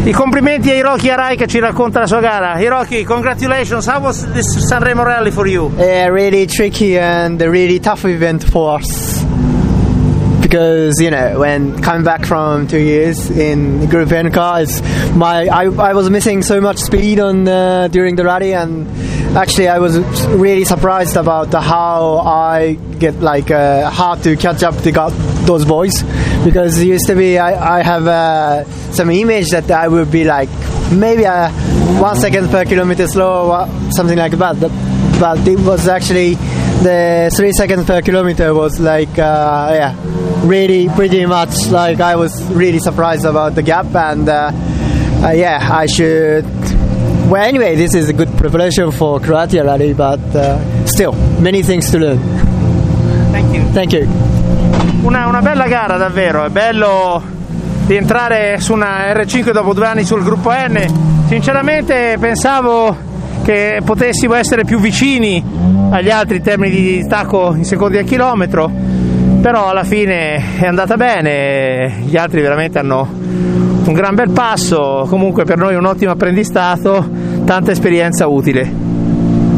I complimenti a Hiroki Arai che ci racconta la sua gara. Hiroki, congratulations. How was this Sanremo Rally for you? Really tricky and a really tough event for us. Because, you know, when coming back from 2 years in Group N cars, I was missing so much speed on during the rally, and actually I was really surprised about how I get hard to catch up to those boys, because it used to be I have some image that I would be like maybe 1 second per kilometer slow or something like that, but it was actually the 3 seconds per kilometer was really pretty much like I was really surprised about the gap, and I should. Well, anyway, this is a good preparation for Croatia Rally, but still many things to learn. Thank you. Una bella gara davvero, è bello rientrare su una R5 dopo 2 anni sul gruppo N. Sinceramente pensavo che potessimo essere più vicini agli altri in termini di distacco in secondi al chilometro, però alla fine è andata bene, gli altri veramente hanno un gran bel passo, comunque per noi un ottimo apprendistato, tanta esperienza utile.